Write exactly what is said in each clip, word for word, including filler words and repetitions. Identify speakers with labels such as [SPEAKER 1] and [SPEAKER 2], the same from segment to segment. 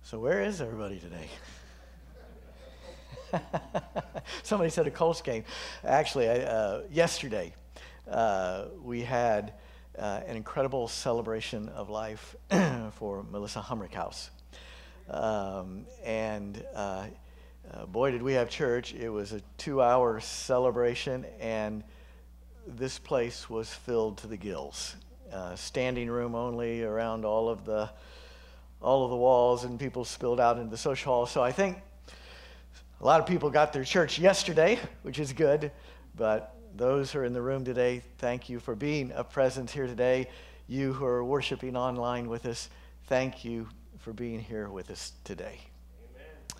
[SPEAKER 1] So where is everybody today? Somebody said a Colts game. Actually, I, uh, yesterday uh, we had uh, an incredible celebration of life for Melissa Humrickhouse. Um, and uh, uh, boy, did we have church. It was a two-hour celebration, and this place was filled to the gills. Uh, standing room only around all of the all of the walls, and people spilled out into the social hall. So I think a lot of people got their church yesterday, which is good, but those who are in the room today, thank you for being a presence here today. You who are worshiping online with us, thank you for being here with us today. Amen.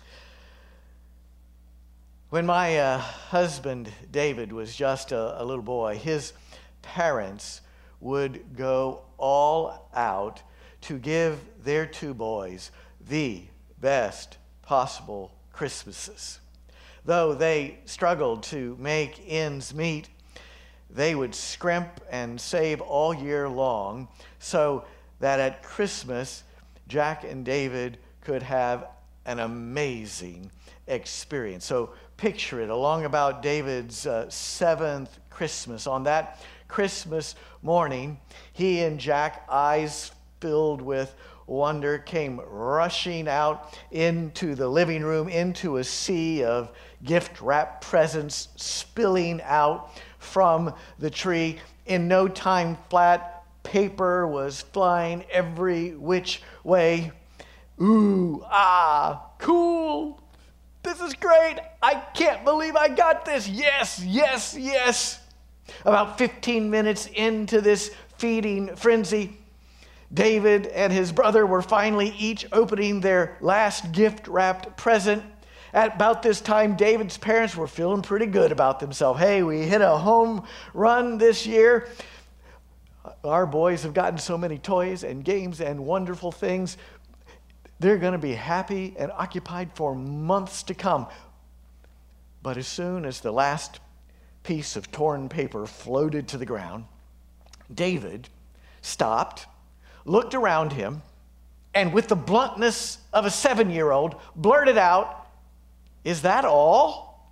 [SPEAKER 1] When my uh, husband, David, was just a, a little boy, his parents would go all out to give their two boys the best possible Christmases. Though they struggled to make ends meet, they would scrimp and save all year long so that at Christmas, Jack and David could have an amazing experience. So picture it, along about David's uh, seventh Christmas. On that Christmas morning, he and Jack, eyes filled with wonder, came rushing out into the living room, into a sea of gift-wrapped presents spilling out from the tree. In no time flat, paper was flying every which way. Ooh, ah, cool. This is great. I can't believe I got this. Yes, yes, yes. About fifteen minutes into this feeding frenzy, David and his brother were finally each opening their last gift-wrapped present. At about this time, David's parents were feeling pretty good about themselves. Hey, we hit a home run this year. Our boys have gotten so many toys and games and wonderful things. They're going to be happy and occupied for months to come. But as soon as the last piece of torn paper floated to the ground, David stopped, looked around him, and with the bluntness of a seven-year-old, blurted out, "Is that all?"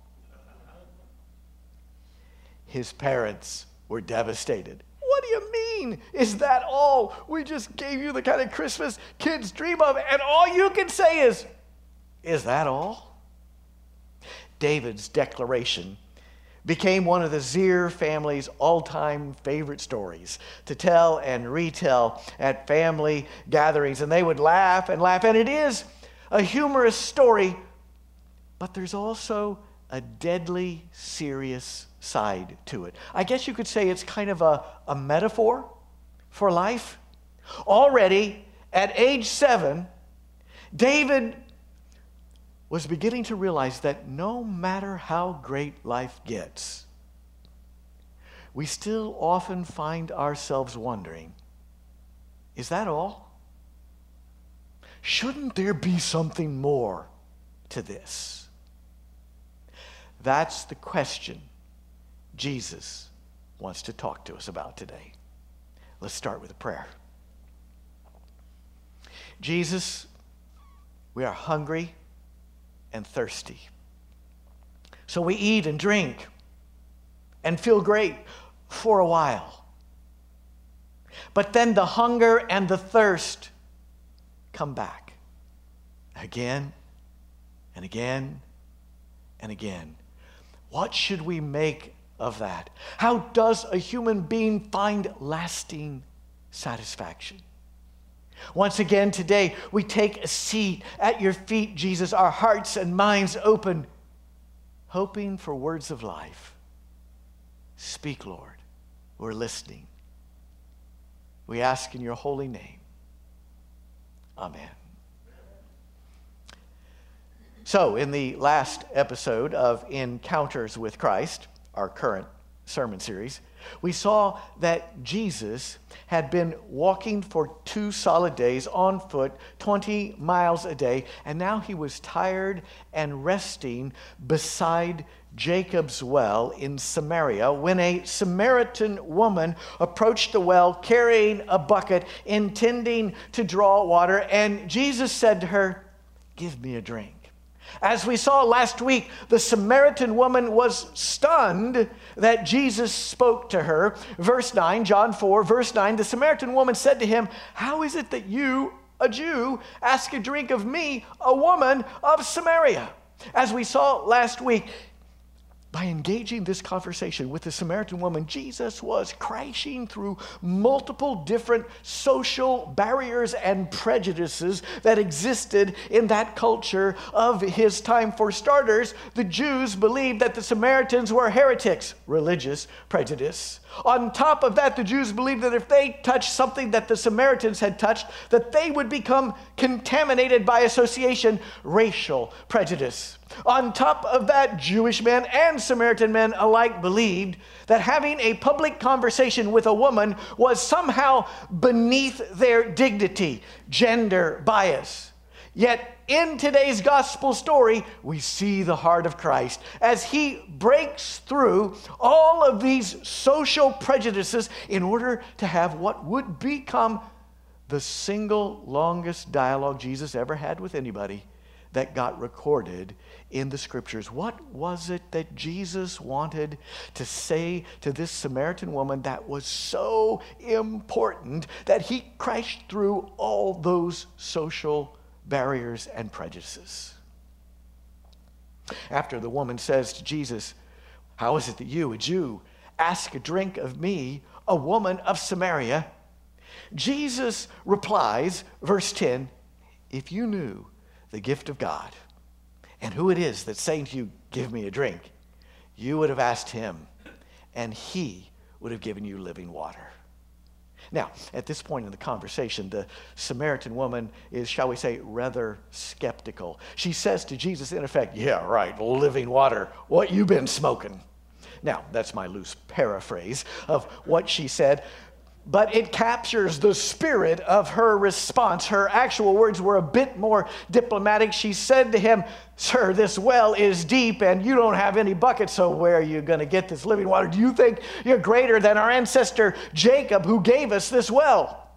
[SPEAKER 1] His parents were devastated. "What do you mean, is that all? We just gave you the kind of Christmas kids dream of, and all you can say is, 'Is that all?'" David's declaration became one of the Zier family's all-time favorite stories to tell and retell at family gatherings. And they would laugh and laugh. And it is a humorous story, but there's also a deadly serious side to it. I guess you could say it's kind of a, a metaphor for life. Already at age seven, David was beginning to realize that no matter how great life gets, we still often find ourselves wondering, is that all? Shouldn't there be something more to this? That's the question Jesus wants to talk to us about today. Let's start with a prayer. Jesus, we are hungry and thirsty. So we eat and drink and feel great for a while. But then the hunger and the thirst come back again and again and again. What should we make of that? How does a human being find lasting satisfaction? Once again today, we take a seat at your feet, Jesus, our hearts and minds open, hoping for words of life. Speak, Lord. We're listening. We ask in your holy name. Amen. So, in the last episode of Encounters with Christ, our current sermon series, we saw that Jesus had been walking for two solid days on foot, twenty miles a day, and now he was tired and resting beside Jacob's well in Samaria when a Samaritan woman approached the well carrying a bucket, intending to draw water, and Jesus said to her, give me a drink. As we saw last week, the Samaritan woman was stunned that Jesus spoke to her. Verse nine, John four, verse nine, the Samaritan woman said to him, how is it that you, a Jew, ask a drink of me, a woman of Samaria? As we saw last week, by engaging this conversation with the Samaritan woman, Jesus was crashing through multiple different social barriers and prejudices that existed in that culture of his time. For starters, the Jews believed that the Samaritans were heretics, religious prejudice. On top of that, the Jews believed that if they touched something that the Samaritans had touched, that they would become contaminated by association, racial prejudice. On top of that, Jewish men and Samaritan men alike believed that having a public conversation with a woman was somehow beneath their dignity, gender bias. Yet in today's gospel story, we see the heart of Christ as he breaks through all of these social prejudices in order to have what would become the single longest dialogue Jesus ever had with anybody that got recorded in the scriptures. What was it that Jesus wanted to say to this Samaritan woman that was so important that he crashed through all those social barriers and prejudices? After the woman says to Jesus, how is it that you, a Jew, ask a drink of me, a woman of Samaria? Jesus replies, verse ten, if you knew the gift of God and who it is that's saying to you, give me a drink, you would have asked him and he would have given you living water. Now, at this point in the conversation, the Samaritan woman is, shall we say, rather skeptical. She says to Jesus, in effect, yeah, right, living water, what you been smoking? Now, that's my loose paraphrase of what she said, but it captures the spirit of her response. Her actual words were a bit more diplomatic. She said to him, sir, this well is deep and you don't have any bucket, so where are you going to get this living water? Do you think you're greater than our ancestor Jacob who gave us this well?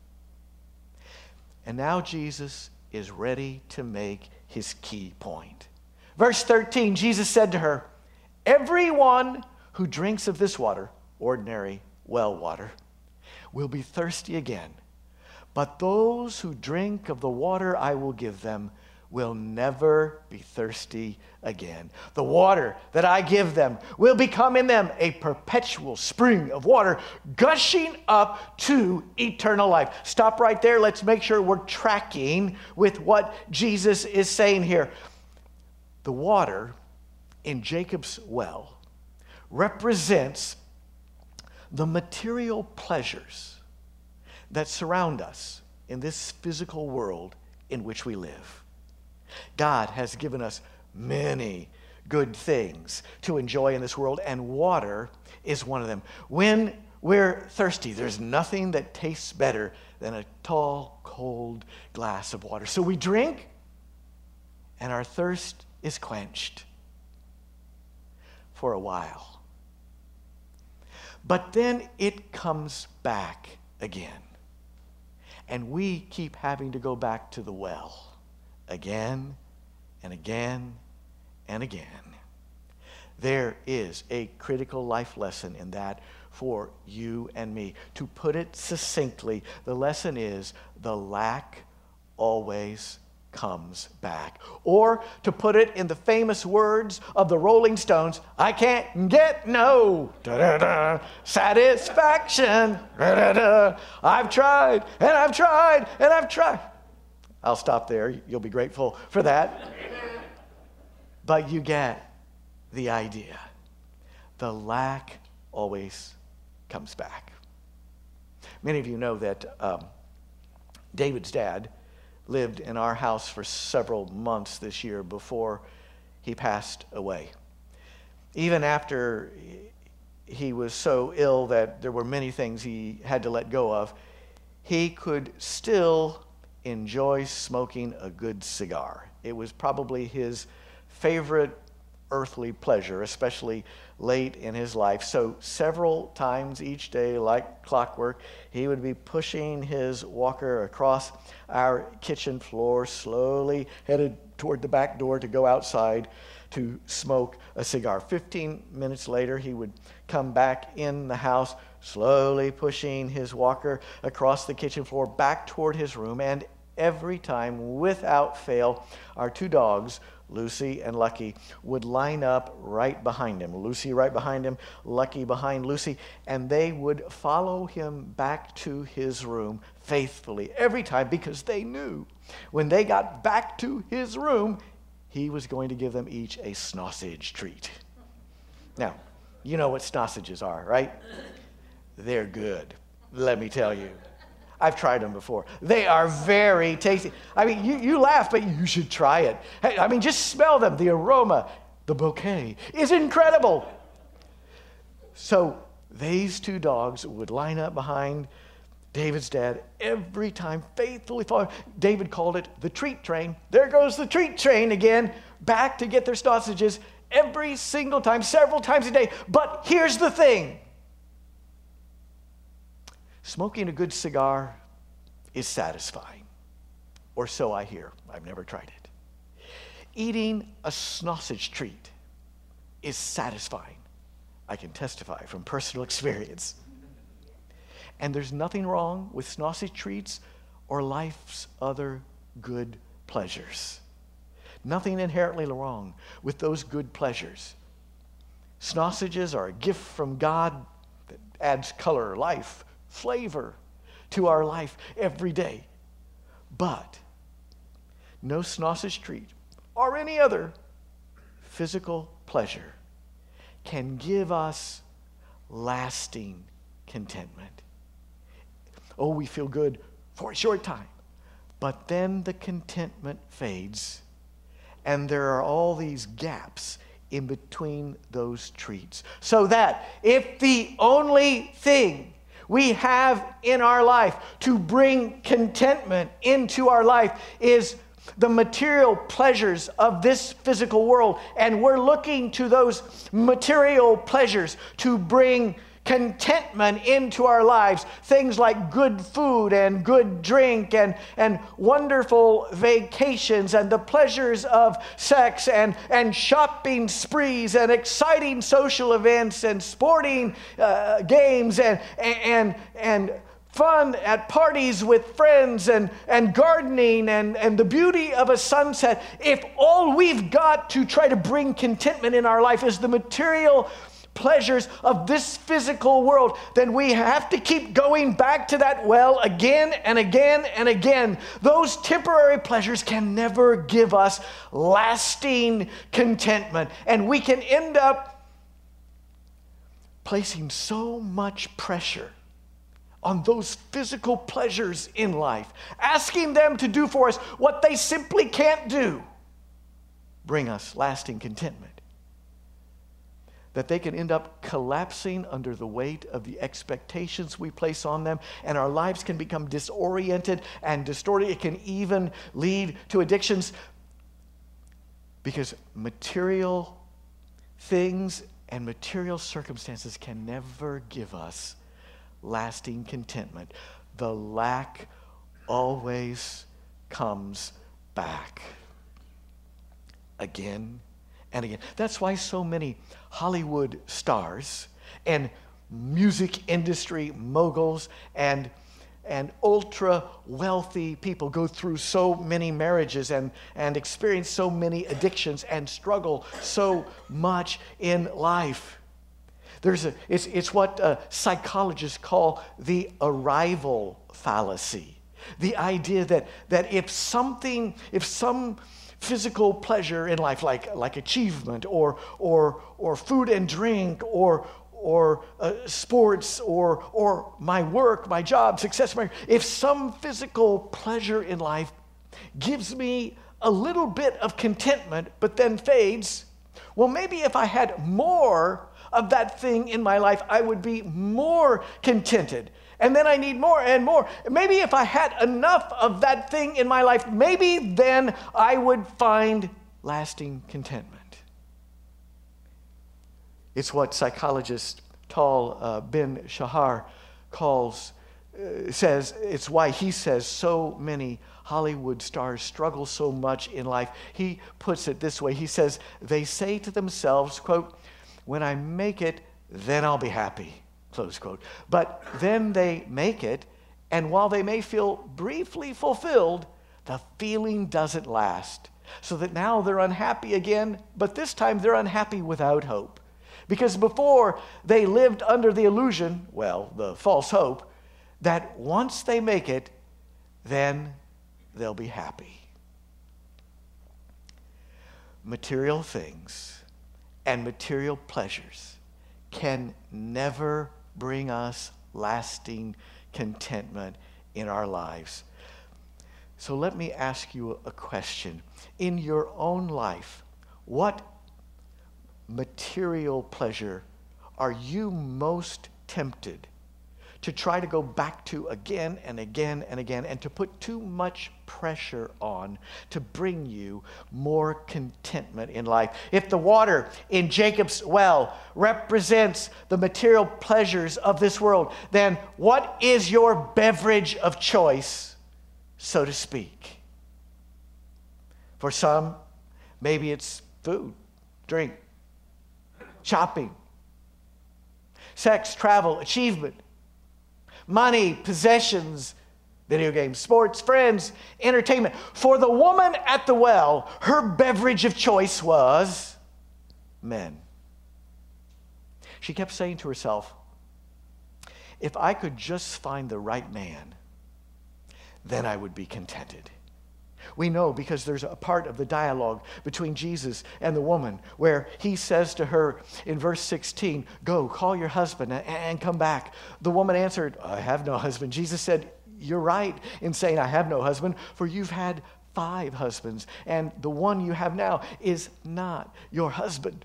[SPEAKER 1] And now Jesus is ready to make his key point. Verse thirteen, Jesus said to her, everyone who drinks of this water, ordinary well water, will be thirsty again. But those who drink of the water I will give them will never be thirsty again. The water that I give them will become in them a perpetual spring of water gushing up to eternal life. Stop right there. Let's make sure we're tracking with what Jesus is saying here. The water in Jacob's well represents the material pleasures that surround us in this physical world in which we live. God has given us many good things to enjoy in this world, and water is one of them. When we're thirsty, there's nothing that tastes better than a tall, cold glass of water. So we drink, and our thirst is quenched for a while. But then it comes back again. And we keep having to go back to the well again and again and again. There is a critical life lesson in that for you and me. To put it succinctly, the lesson is the lack always comes back. Or to put it in the famous words of the Rolling Stones, I can't get no da-da-da, satisfaction. Da-da-da. I've tried and I've tried and I've tried. I'll stop there. You'll be grateful for that. But you get the idea. The lack always comes back. Many of you know that um, David's dad lived in our house for several months this year before he passed away. Even after he was so ill that there were many things he had to let go of, he could still enjoy smoking a good cigar. It was probably his favorite earthly pleasure, especially late in his life. So several times each day, like clockwork, he would be pushing his walker across our kitchen floor, slowly headed toward the back door to go outside to smoke a cigar. Fifteen minutes later, he would come back in the house, slowly pushing his walker across the kitchen floor back toward his room. And every time, without fail, our two dogs, Lucy and Lucky, would line up right behind him. Lucy right behind him, Lucky behind Lucy, and they would follow him back to his room faithfully every time, because they knew when they got back to his room, he was going to give them each a sausage treat. Now, you know what sausages are, right? They're good, let me tell you. I've tried them before. They are very tasty. I mean, you, you laugh, but you should try it. Hey, I mean, just smell them. The aroma, the bouquet is incredible. So these two dogs would line up behind David's dad every time, faithfully following. David called it the treat train. There goes the treat train again, back to get their sausages every single time, several times a day. But here's the thing. Smoking a good cigar is satisfying, or so I hear. I've never tried it. Eating a sausage treat is satisfying. I can testify from personal experience. And there's nothing wrong with sausage treats or life's other good pleasures. Nothing inherently wrong with those good pleasures. Sausages are a gift from God that adds color, life, flavor to our life every day. But no sausage treat or any other physical pleasure can give us lasting contentment. Oh, we feel good for a short time, but then the contentment fades, and there are all these gaps in between those treats. So that if the only thing we have in our life to bring contentment into our life is the material pleasures of this physical world, and we're looking to those material pleasures to bring contentment into our lives, things like good food and good drink and, and wonderful vacations and the pleasures of sex and, and shopping sprees and exciting social events and sporting uh, games and, and, and fun at parties with friends and, and gardening and, and the beauty of a sunset. If all we've got to try to bring contentment in our life is the material pleasures of this physical world, then we have to keep going back to that well again and again and again. Those temporary pleasures can never give us lasting contentment, and we can end up placing so much pressure on those physical pleasures in life, asking them to do for us what they simply can't do, bring us lasting contentment, that they can end up collapsing under the weight of the expectations we place on them, and our lives can become disoriented and distorted. It can even lead to addictions, because material things and material circumstances can never give us lasting contentment. The lack always comes back again and again. That's why so many Hollywood stars and music industry moguls and and ultra wealthy people go through so many marriages and, and experience so many addictions and struggle so much in life. There's a, it's, it's what uh, psychologists call the arrival fallacy. The idea that, that if something, if some physical pleasure in life, like, like achievement or, or, or food and drink or, or uh, sports or, or my work, my job, success, my, if some physical pleasure in life gives me a little bit of contentment but then fades, well, maybe if I had more of that thing in my life, I would be more contented. And then I need more and more. Maybe if I had enough of that thing in my life, maybe then I would find lasting contentment. It's what psychologist Tal uh, Ben Shahar calls, uh, says, it's why he says so many Hollywood stars struggle so much in life. He puts it this way. He says, they say to themselves, quote, when I make it, then I'll be happy, close quote. But then they make it, and while they may feel briefly fulfilled, the feeling doesn't last. So that now they're unhappy again, but this time they're unhappy without hope. Because before they lived under the illusion, well, the false hope, that once they make it, then they'll be happy. Material things and material pleasures can never bring us lasting contentment in our lives. So let me ask you a question. In your own life, what material pleasure are you most tempted to try to go back to again and again and again, and to put too much pressure on to bring you more contentment in life? If the water in Jacob's well represents the material pleasures of this world, then what is your beverage of choice, so to speak? For some, maybe it's food, drink, shopping, sex, travel, achievement, money, possessions, video games, sports, friends, entertainment. For the woman at the well, her beverage of choice was men. She kept saying to herself, if I could just find the right man, then I would be contented. We know because there's a part of the dialogue between Jesus and the woman where he says to her in verse sixteen, go, call your husband and come back. The woman answered, I have no husband. Jesus said, you're right in saying I have no husband, for you've had five husbands, and the one you have now is not your husband.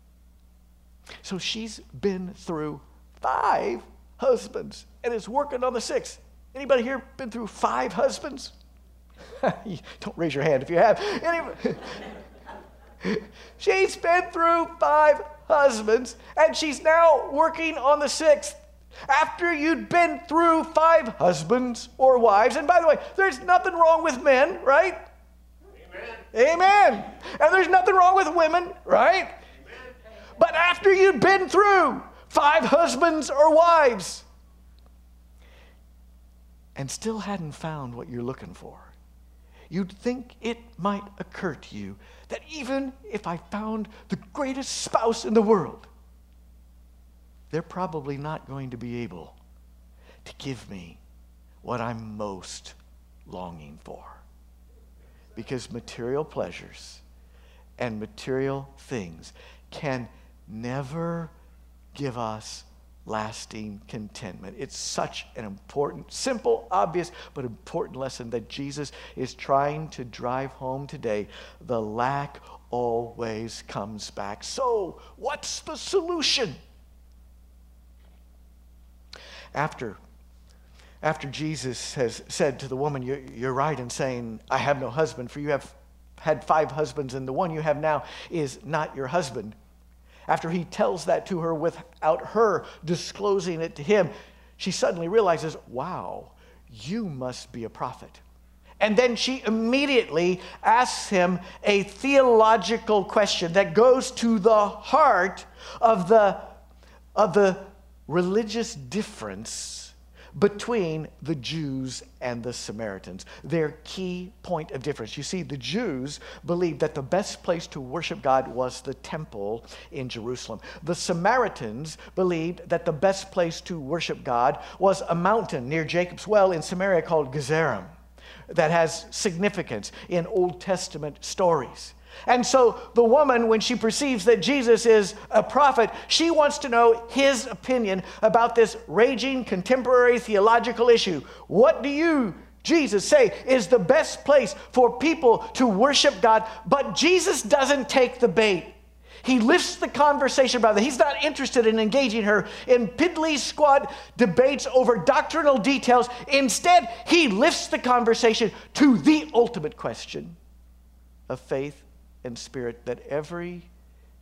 [SPEAKER 1] So she's been through five husbands and is working on the sixth. Anybody here been through five husbands? Don't raise your hand if you have. Anyway, she's been through five husbands, and she's now working on the sixth. After you'd been through five husbands or wives, and by the way, there's nothing wrong with men, right? Amen. Amen. And there's nothing wrong with women, right? Amen. But after you'd been through five husbands or wives, and still hadn't found what you're looking for, you'd think it might occur to you that even if I found the greatest spouse in the world, they're probably not going to be able to give me what I'm most longing for. Because material pleasures and material things can never give us lasting contentment. It's such an important, simple, obvious, but important lesson that Jesus is trying to drive home today. The lack always comes back. So, what's the solution? After, after Jesus has said to the woman, you're, you're right in saying, I have no husband, for you have had five husbands, and the one you have now is not your husband. After he tells that to her without her disclosing it to him, she suddenly realizes, wow, you must be a prophet. And then she immediately asks him a theological question that goes to the heart of the, of the religious difference between the Jews and the Samaritans, their key point of difference. You see, the Jews believed that the best place to worship God was the temple in Jerusalem. The Samaritans believed that the best place to worship God was a mountain near Jacob's well in Samaria called Gezerim, that has significance in Old Testament stories. And so the woman, when she perceives that Jesus is a prophet, she wants to know his opinion about this raging contemporary theological issue. What do you, Jesus, say is the best place for people to worship God? But Jesus doesn't take the bait. He lifts the conversation about that. He's not interested in engaging her in piddly squat debates over doctrinal details. Instead, he lifts the conversation to the ultimate question of faith and spirit that every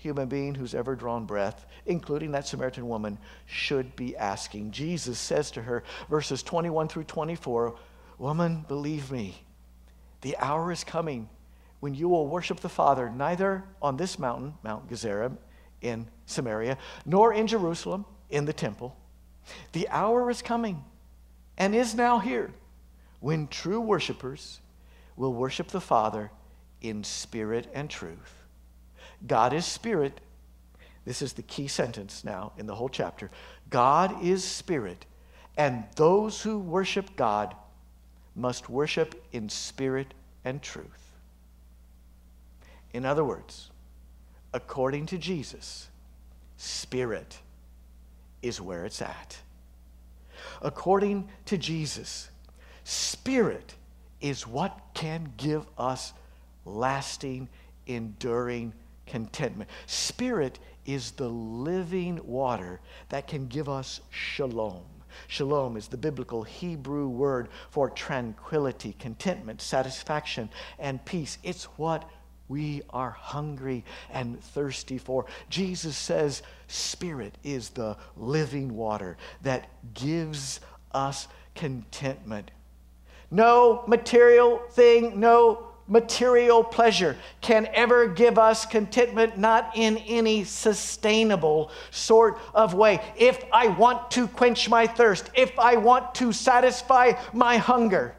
[SPEAKER 1] human being who's ever drawn breath, including that Samaritan woman, should be asking. Jesus says to her, verses twenty-one through twenty-four, "Woman, believe me, the hour is coming when you will worship the Father neither on this mountain, Mount Gerizim in Samaria, nor in Jerusalem in the temple. The hour is coming and is now here when true worshipers will worship the Father in spirit and truth. God is spirit." This is the key sentence now in the whole chapter. "God is spirit, and those who worship God must worship in spirit and truth." In other words, according to Jesus, spirit is where it's at. According to Jesus, spirit is what can give us lasting, enduring contentment. Spirit is the living water that can give us shalom. Shalom is the biblical Hebrew word for tranquility, contentment, satisfaction, and peace. It's what we are hungry and thirsty for. Jesus says spirit is the living water that gives us contentment. No material thing, no material pleasure can ever give us contentment, not in any sustainable sort of way. If I want to quench my thirst, if I want to satisfy my hunger,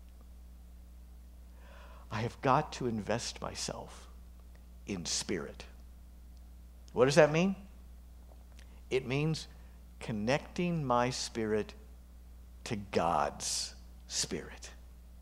[SPEAKER 1] I have got to invest myself in spirit. What does that mean? It means connecting my spirit to God's spirit.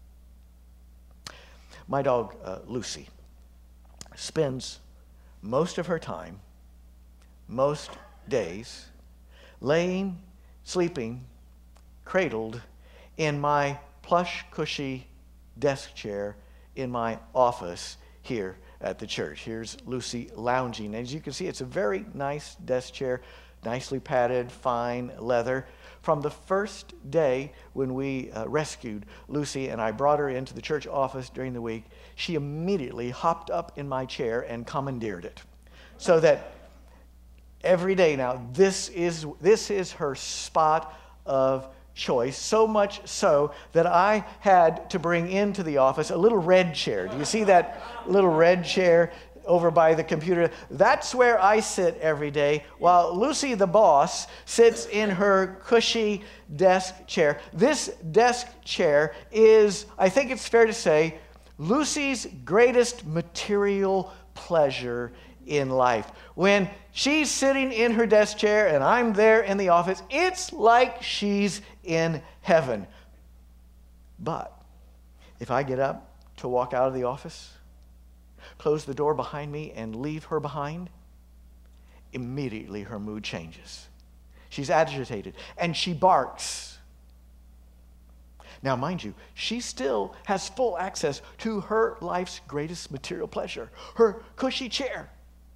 [SPEAKER 1] My dog, uh, Lucy, spends most of her time, most days, laying, sleeping, cradled in my plush, cushy desk chair in my office here at the church. Here's Lucy lounging. As you can see, it's a very nice desk chair, nicely padded, fine leather. From the first day when we uh, rescued Lucy and I brought her into the church office during the week, she immediately hopped up in my chair and commandeered it. So that every day now, this is, this is her spot of choice, so much so that I had to bring into the office a little red chair. Do you see that little red chair over by the computer? That's where I sit every day, while Lucy, the boss, sits in her cushy desk chair. This desk chair is, I think it's fair to say, Lucy's greatest material pleasure in life. When she's sitting in her desk chair and I'm there in the office, it's like she's in heaven. But if I get up to walk out of the office, close the door behind me, and leave her behind, immediately her mood changes. She's agitated, and she barks. Now, mind you, she still has full access to her life's greatest material pleasure, her cushy chair.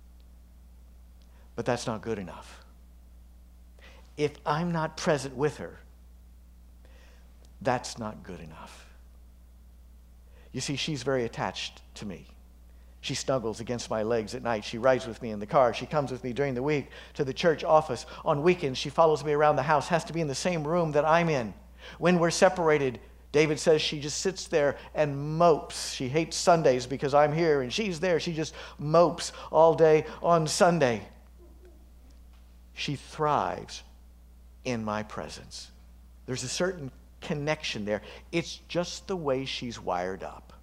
[SPEAKER 1] But that's not good enough. If I'm not present with her, that's not good enough. You see, she's very attached to me. She snuggles against my legs at night. She rides with me in the car. She comes with me during the week to the church office. On weekends, she follows me around the house, has to be in the same room that I'm in. When we're separated, David says she just sits there and mopes. She hates Sundays because I'm here and she's there. She just mopes all day on Sunday. She thrives in my presence. There's a certain connection there. It's just the way she's wired up.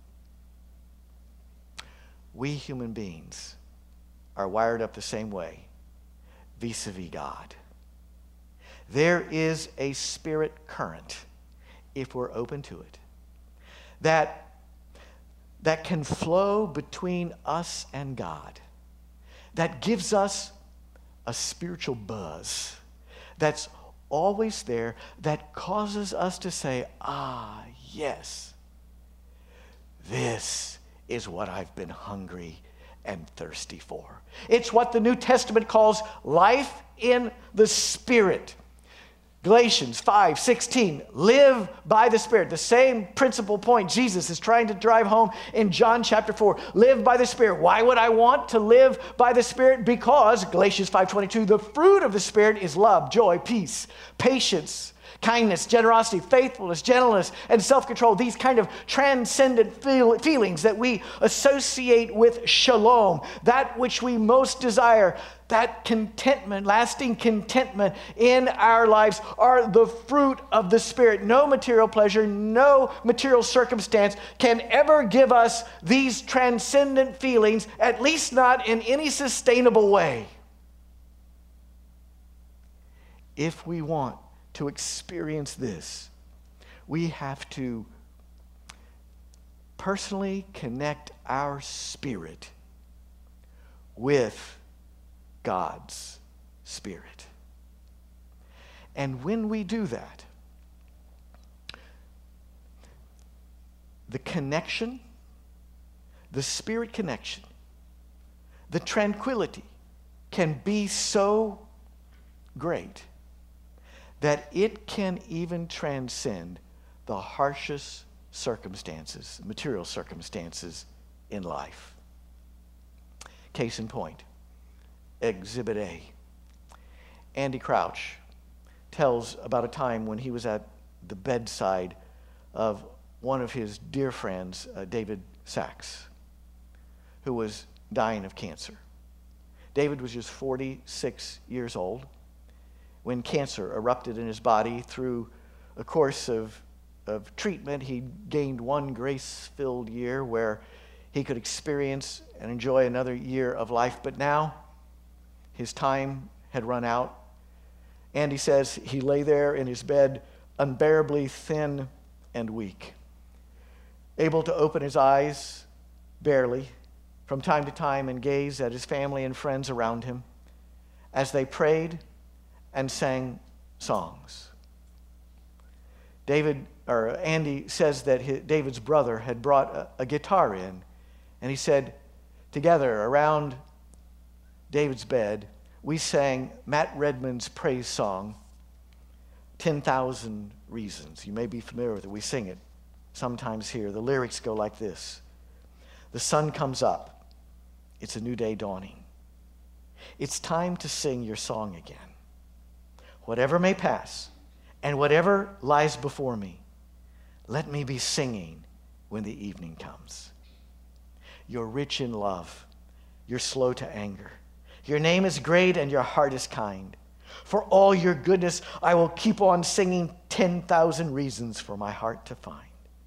[SPEAKER 1] We human beings are wired up the same way vis-a-vis God. There is a spirit current, if we're open to it, that, that can flow between us and God, that gives us a spiritual buzz that's always there, that causes us to say, ah, yes, this is what I've been hungry and thirsty for. It's what the New Testament calls life in the Spirit. Galatians five sixteen, live by the Spirit. The same principal point Jesus is trying to drive home in John chapter four. Live by the Spirit. Why would I want to live by the Spirit? Because Galatians five twenty-two, the fruit of the Spirit is love, joy, peace, patience, kindness, generosity, faithfulness, gentleness, and self-control. These kind of transcendent feel, feelings that we associate with shalom, that which we most desire, that contentment, lasting contentment in our lives are the fruit of the Spirit. No material pleasure, no material circumstance can ever give us these transcendent feelings, at least not in any sustainable way. If we want to experience this, we have to personally connect our spirit with God's Spirit. And when we do that, the connection, the spirit connection, the tranquility can be so great that it can even transcend the harshest circumstances, material circumstances in life. Case in point, Exhibit A. Andy Crouch tells about a time when he was at the bedside of one of his dear friends, uh, David Sachs, who was dying of cancer. David was just forty-six years old when cancer erupted in his body. Through a course of, of treatment, he gained one grace-filled year where he could experience and enjoy another year of life. But now, his time had run out. Andy says he lay there in his bed, unbearably thin and weak, able to open his eyes barely from time to time and gaze at his family and friends around him as they prayed and sang songs. David, or Andy says that his, David's brother had brought a, a guitar in, and he said, together around David's bed, we sang Matt Redman's praise song, ten thousand Reasons. You may be familiar with it. We sing it sometimes here. The lyrics go like this. The sun comes up. It's a new day dawning. It's time to sing your song again. Whatever may pass and whatever lies before me, let me be singing when the evening comes. You're rich in love. You're slow to anger. Your name is great and your heart is kind. For all your goodness, I will keep on singing ten thousand reasons for my heart to find.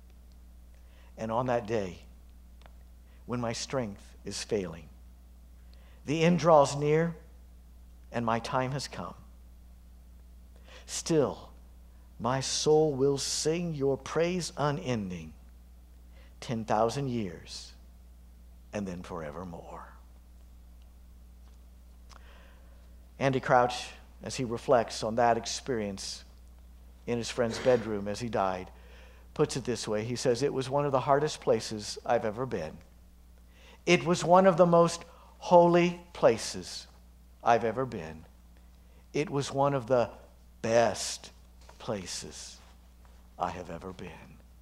[SPEAKER 1] And on that day, when my strength is failing, the end draws near and my time has come, still, my soul will sing your praise unending, ten thousand years and then forevermore. Andy Crouch, as he reflects on that experience in his friend's bedroom as he died, puts it this way. He says, it was one of the hardest places I've ever been. It was one of the most holy places I've ever been. It was one of the best places I have ever been.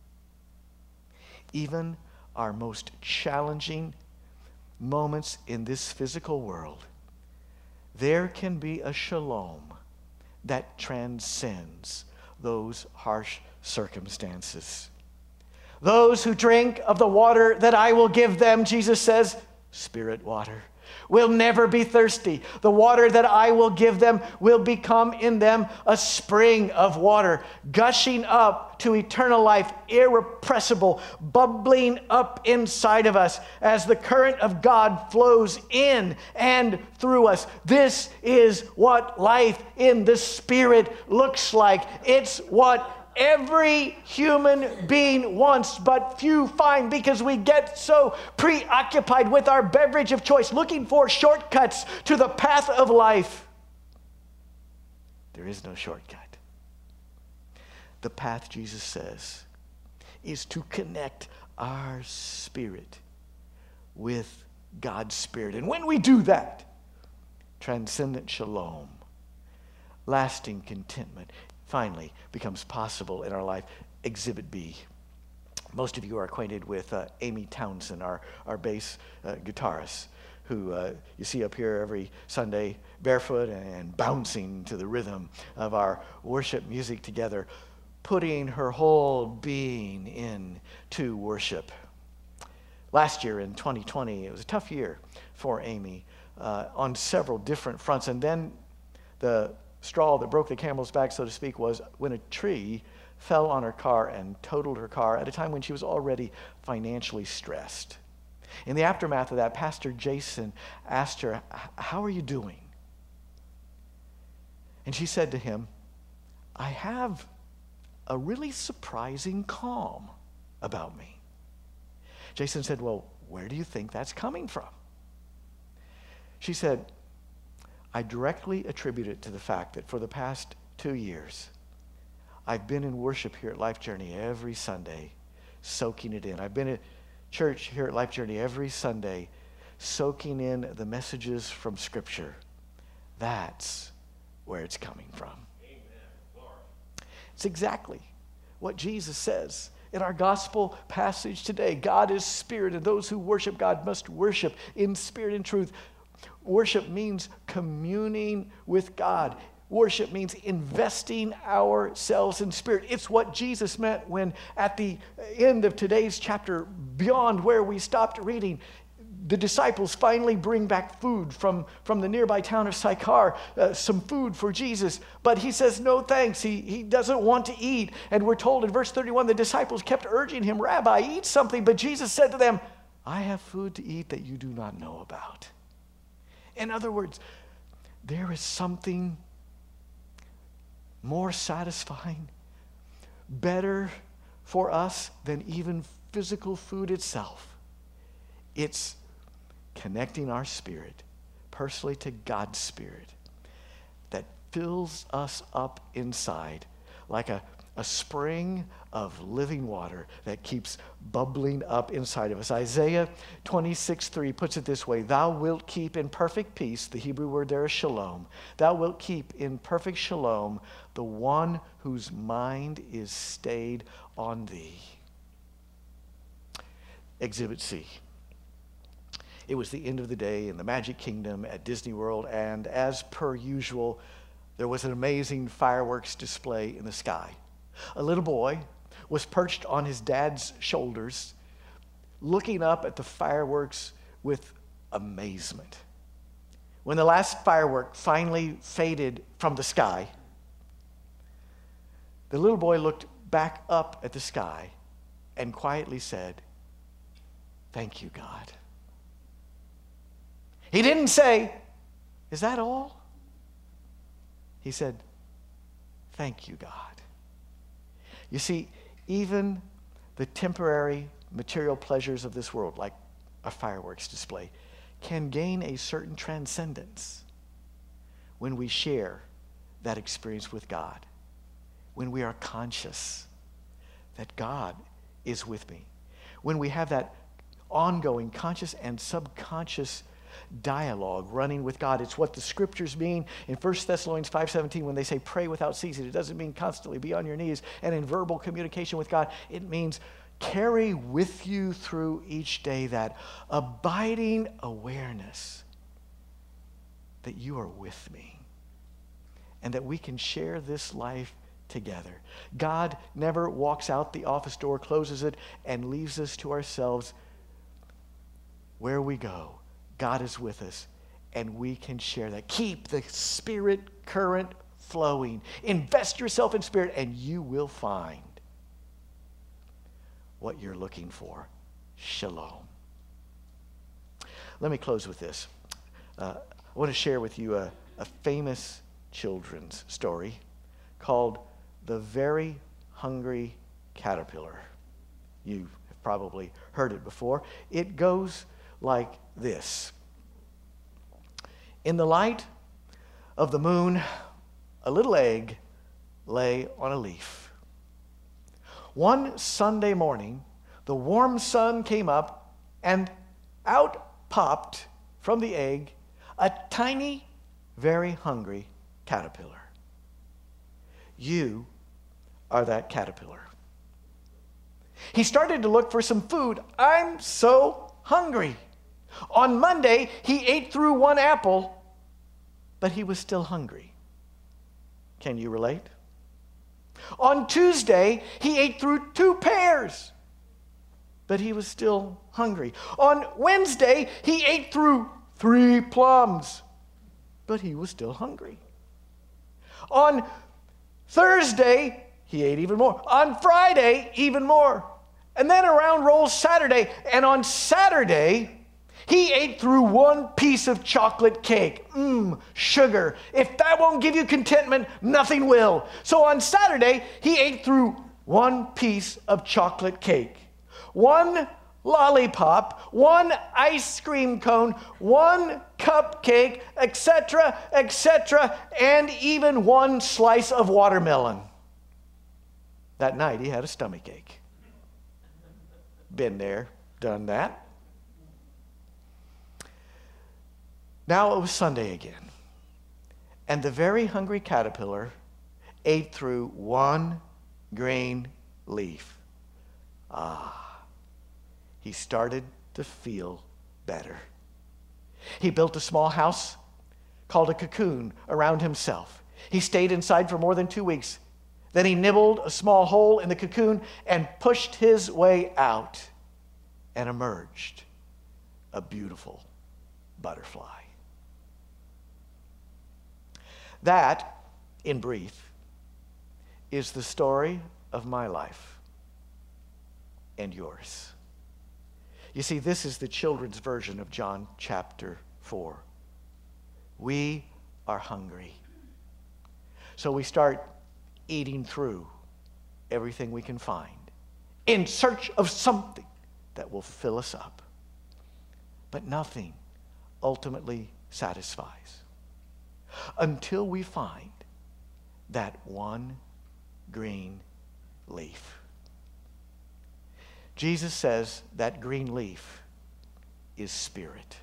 [SPEAKER 1] Even our most challenging moments in this physical world, there can be a shalom that transcends those harsh circumstances. Those who drink of the water that I will give them, Jesus says, spirit water, will never be thirsty. The water that I will give them will become in them a spring of water, gushing up to eternal life, irrepressible, bubbling up inside of us as the current of God flows in and through us. This is what life in the Spirit looks like. It's what every human being wants, but few find because we get so preoccupied with our beverage of choice, looking for shortcuts to the path of life. There is no shortcut. The path, Jesus says, is to connect our spirit with God's Spirit. And when we do that, transcendent shalom, lasting contentment, finally becomes possible in our life. Exhibit B. Most of you are acquainted with uh, Amy Townsend, our, our bass uh, guitarist, who uh, you see up here every Sunday barefoot and bouncing to the rhythm of our worship music together, putting her whole being into worship. Last year in twenty twenty, it was a tough year for Amy uh, on several different fronts. And then the straw that broke the camel's back, so to speak, was when a tree fell on her car and totaled her car at a time when she was already financially stressed. In the aftermath of that, Pastor Jason asked her, "How are you doing?" And she said to him, "I have a really surprising calm about me." Jason said, "Well, where do you think that's coming from?" She said, "I directly attribute it to the fact that for the past two years, I've been in worship here at Life Journey every Sunday, soaking it in. I've been at church here at Life Journey every Sunday, soaking in the messages from Scripture. That's where it's coming from." Amen. It's exactly what Jesus says in our gospel passage today. God is spirit, and those who worship God must worship in spirit and truth. Worship means communing with God. Worship means investing ourselves in spirit. It's what Jesus meant when at the end of today's chapter, beyond where we stopped reading, the disciples finally bring back food from, from the nearby town of Sychar, uh, some food for Jesus. But he says no thanks. He, he doesn't want to eat. And we're told in verse thirty-one, the disciples kept urging him, "Rabbi, eat something." But Jesus said to them, "I have food to eat that you do not know about." In other words, there is something more satisfying, better for us than even physical food itself. It's connecting our spirit personally to God's Spirit that fills us up inside like a, a spring of living water that keeps bubbling up inside of us. Isaiah twenty-six three puts it this way: "Thou wilt keep in perfect peace," the Hebrew word there is shalom, "thou wilt keep in perfect shalom the one whose mind is stayed on thee." Exhibit C. It was the end of the day in the Magic Kingdom at Disney World, and as per usual, there was an amazing fireworks display in the sky. A little boy was perched on his dad's shoulders, looking up at the fireworks with amazement. When the last firework finally faded from the sky, the little boy looked back up at the sky and quietly said, "Thank you, God." He didn't say, "Is that all?" He said, "Thank you, God." You see, even the temporary material pleasures of this world, like a fireworks display, can gain a certain transcendence when we share that experience with God, when we are conscious that God is with me, when we have that ongoing conscious and subconscious dialogue running with God. It's what the Scriptures mean in First Thessalonians five seventeen when they say pray without ceasing. It doesn't mean constantly be on your knees and in verbal communication with God. It means carry with you through each day that abiding awareness that you are with me and that we can share this life together. God never walks out the office door, closes it, and leaves us to ourselves. Where we go, God is with us, and we can share that. Keep the Spirit current flowing. Invest yourself in Spirit, and you will find what you're looking for. Shalom. Let me close with this. Uh, I want to share with you a, a famous children's story called The Very Hungry Caterpillar. You have probably heard it before. It goes like this. In the light of the moon, a little egg lay on a leaf. One Sunday morning, the warm sun came up, and out popped from the egg a tiny, very hungry caterpillar. You are that caterpillar. He started to look for some food. I'm so hungry. On Monday, he ate through one apple, but he was still hungry. Can you relate? On Tuesday, he ate through two pears, but he was still hungry. On Wednesday, he ate through three plums, but he was still hungry. On Thursday, he ate even more. On Friday, even more. And then around rolls Saturday, and on Saturday, he ate through one piece of chocolate cake. Mmm, sugar. If that won't give you contentment, nothing will. So on Saturday, he ate through one piece of chocolate cake, one lollipop, one ice cream cone, one cupcake, et cetera, et cetera, and even one slice of watermelon. That night, he had a stomachache. Been there, done that. Now it was Sunday again, and the very hungry caterpillar ate through one green leaf. Ah, he started to feel better. He built a small house called a cocoon around himself. He stayed inside for more than two weeks. Then he nibbled a small hole in the cocoon and pushed his way out and emerged a beautiful butterfly. That, in brief, is the story of my life and yours. You see, this is the children's version of John chapter four. We are hungry. So we start eating through everything we can find in search of something that will fill us up. But nothing ultimately satisfies until we find that one green leaf. Jesus says that green leaf is spirit.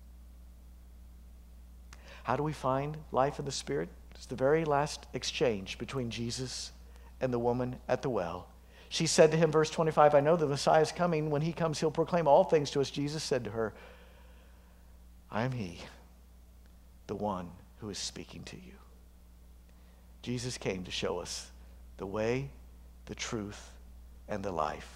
[SPEAKER 1] How do we find life in the Spirit? It's the very last exchange between Jesus and the woman at the well. She said to him, verse twenty-five, I know the Messiah is coming. When he comes, he'll proclaim all things to us. Jesus said to her, I am he, the one who is speaking to you. Jesus came to show us the way, the truth, and the life.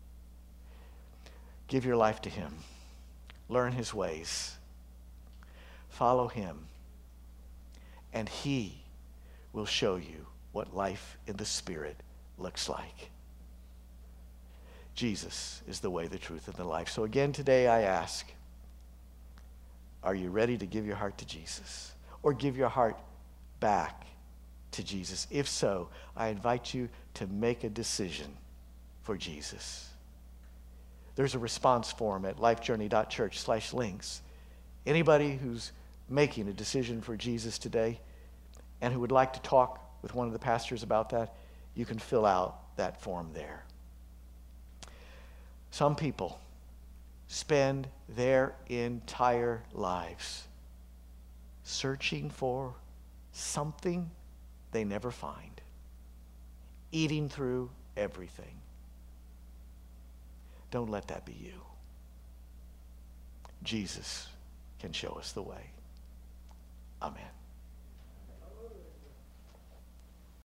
[SPEAKER 1] Give your life to him. Learn his ways. Follow him. And he will show you what life in the Spirit looks like. Jesus is the way, the truth, and the life. So again today I ask, are you ready to give your heart to Jesus? Or give your heart back to Jesus? If so, I invite you to make a decision for Jesus. There's a response form at lifejourney.church slash links. Anybody who's making a decision for Jesus today and who would like to talk with one of the pastors about that, you can fill out that form there. Some people spend their entire lives searching for something they never find, eating through everything. Don't let that be you. Jesus can show us the way. Amen.